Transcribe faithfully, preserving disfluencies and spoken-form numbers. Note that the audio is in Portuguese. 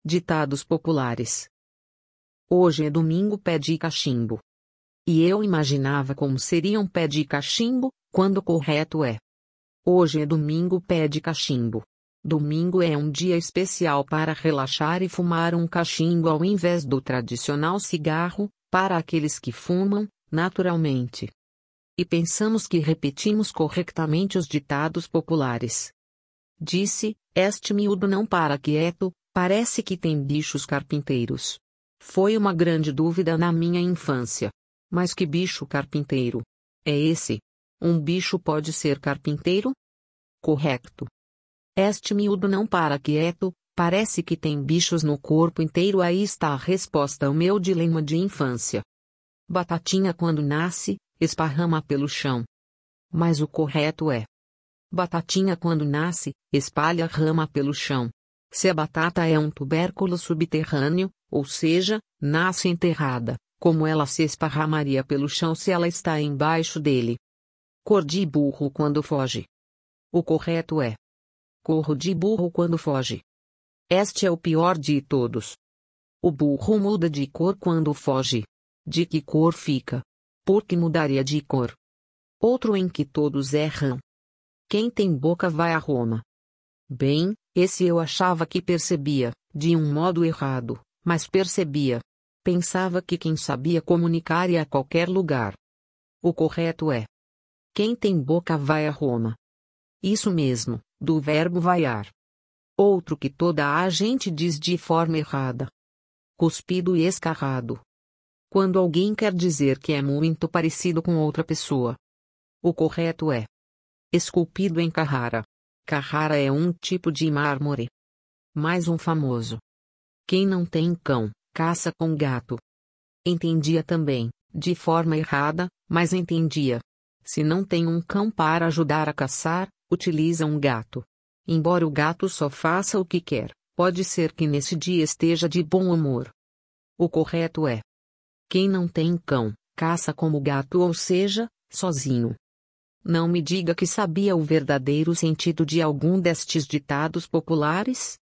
Ditados populares. Hoje é domingo, pé de cachimbo. E eu imaginava como seria um pé de cachimbo, quando o correto é: hoje é domingo, pé de cachimbo. Domingo é um dia especial para relaxar e fumar um cachimbo ao invés do tradicional cigarro, para aqueles que fumam, naturalmente. E pensamos que repetimos corretamente os ditados populares. Disse: este miúdo não para quieto, parece que tem bichos carpinteiros. Foi uma grande dúvida na minha infância. Mas que bicho carpinteiro é esse? Um bicho pode ser carpinteiro? Correto. Este miúdo não para quieto, parece que tem bichos no corpo inteiro. Aí está a resposta ao meu dilema de infância. Batatinha, quando nasce, esparrama pelo chão. Mas o correto é: batatinha, quando nasce, espalha rama pelo chão. Se a batata é um tubérculo subterrâneo, ou seja, nasce enterrada, como ela se esparramaria pelo chão se ela está embaixo dele? Cor de burro quando foge. O correto é: corro de burro quando foge. Este é o pior de todos. O burro muda de cor quando foge. De que cor fica? Por que mudaria de cor? Outro em que todos erram. Quem tem boca vai a Roma. Bem, esse eu achava que percebia, de um modo errado, mas percebia. Pensava que quem sabia comunicar ia a qualquer lugar. O correto é: quem tem boca vai a Roma. Isso mesmo, do verbo vaiar. Outro que toda a gente diz de forma errada. Cuspido e escarrado. Quando alguém quer dizer que é muito parecido com outra pessoa. O correto é: esculpido em Carrara. Carrara é um tipo de mármore. Mais um famoso. Quem não tem cão, caça com gato. Entendia também, de forma errada, mas entendia. Se não tem um cão para ajudar a caçar, utiliza um gato. Embora o gato só faça o que quer, pode ser que nesse dia esteja de bom humor. O correto é: quem não tem cão, caça como gato, ou seja, sozinho. Não me diga que sabia o verdadeiro sentido de algum destes ditados populares.